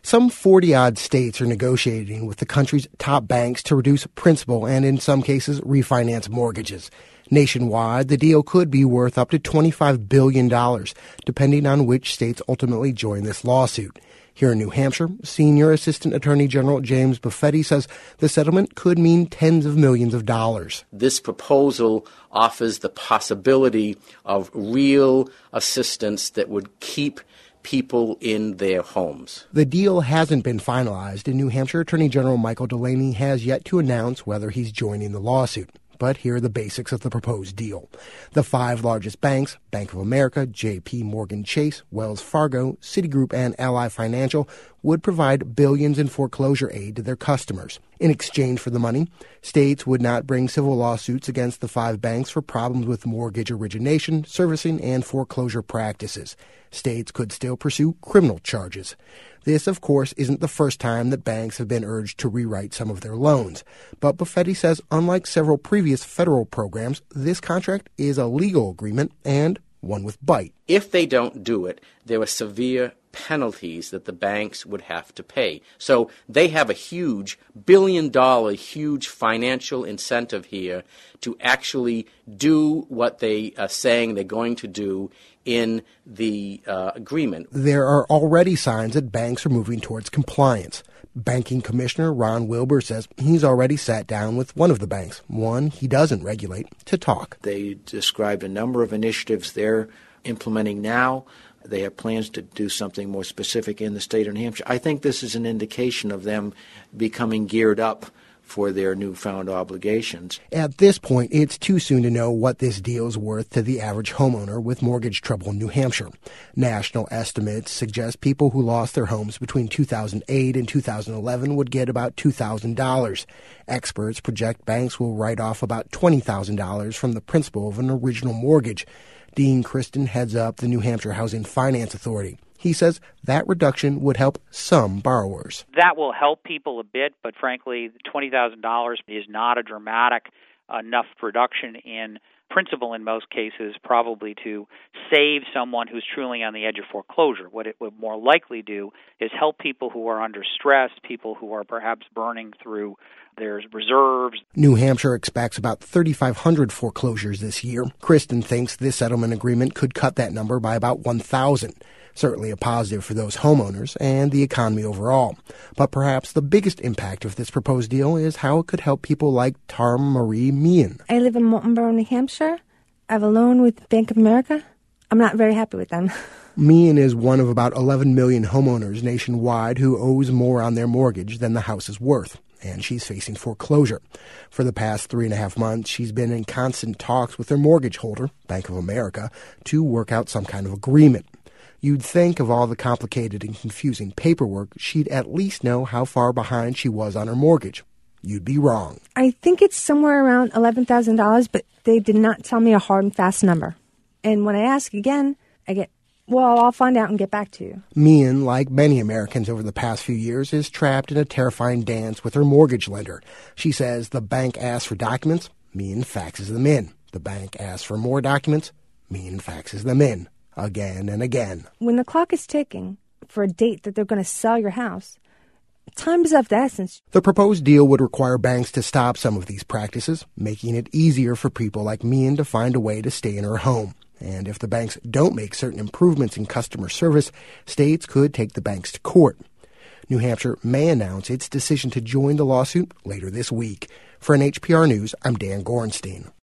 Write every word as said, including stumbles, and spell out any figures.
Some forty-odd states are negotiating with the country's top banks to reduce principal and, in some cases, refinance mortgages. Nationwide, the deal could be worth up to twenty-five billion dollars, depending on which states ultimately join this lawsuit. Here in New Hampshire, Senior Assistant Attorney General James Buffetti says the settlement could mean tens of millions of dollars. This proposal offers the possibility of real assistance that would keep people in their homes. The deal hasn't been finalized, and New Hampshire Attorney General Michael Delaney has yet to announce whether he's joining the lawsuit. But here are the basics of the proposed deal. The five largest banks, Bank of America, J P Morgan Chase, Wells Fargo, Citigroup, and Ally Financial, would provide billions in foreclosure aid to their customers. In exchange for the money, states would not bring civil lawsuits against the five banks for problems with mortgage origination, servicing, and foreclosure practices. States could still pursue criminal charges. This, of course, isn't the first time that banks have been urged to rewrite some of their loans. But Buffetti says, unlike several previous federal programs, this contract is a legal agreement and one with bite. If they don't do it, there are severe penalties that the banks would have to pay. So they have a huge, billion-dollar, huge financial incentive here to actually do what they are saying they're going to do in the uh, agreement. There are already signs that banks are moving towards compliance. Banking Commissioner Ron Wilbur says he's already sat down with one of the banks, one he doesn't regulate, to talk. They described a number of initiatives they're implementing now. They have plans to do something more specific in the state of New Hampshire. I think this is an indication of them becoming geared up for their newfound obligations. At this point, it's too soon to know what this deal is worth to the average homeowner with mortgage trouble in New Hampshire. National estimates suggest people who lost their homes between two thousand eight and two thousand eleven would get about two thousand dollars. Experts project banks will write off about twenty thousand dollars from the principal of an original mortgage. Dean Christen heads up the New Hampshire Housing Finance Authority. He says that reduction would help some borrowers. That will help people a bit, but frankly, twenty thousand dollars is not a dramatic enough reduction in principal in most cases, probably to save someone who's truly on the edge of foreclosure. What it would more likely do is help people who are under stress, people who are perhaps burning through their reserves. New Hampshire expects about thirty-five hundred foreclosures this year. Christen thinks this settlement agreement could cut that number by about one thousand. Certainly a positive for those homeowners and the economy overall. But perhaps the biggest impact of this proposed deal is how it coll help people like Tarm Marie Meehan. I live in Moultonborough, New Hampshire. I have a loan with Bank of America. I'm not very happy with them. Meehan is one of about eleven million homeowners nationwide who owes more on their mortgage than the house is worth, and she's facing foreclosure. For the past three and a half months, she's been in constant talks with her mortgage holder, Bank of America, to work out some kind of agreement. You'd think of all the complicated and confusing paperwork, she'd at least know how far behind she was on her mortgage. You'd be wrong. I think it's somewhere around eleven thousand dollars, but they did not tell me a hard and fast number. And when I ask again, I get, well, I'll find out and get back to you. Meehan, like many Americans over the past few years, is trapped in a terrifying dance with her mortgage lender. She says the bank asks for documents, Meehan faxes them in. The bank asks for more documents, Meehan faxes them in. Again and again. When the clock is ticking for a date that they're going to sell your house, time is of the essence. The proposed deal would require banks to stop some of these practices, making it easier for people like Meehan to find a way to stay in her home. And if the banks don't make certain improvements in customer service, states could take the banks to court. New Hampshire may announce its decision to join the lawsuit later this week. For N H P R News, I'm Dan Gorenstein.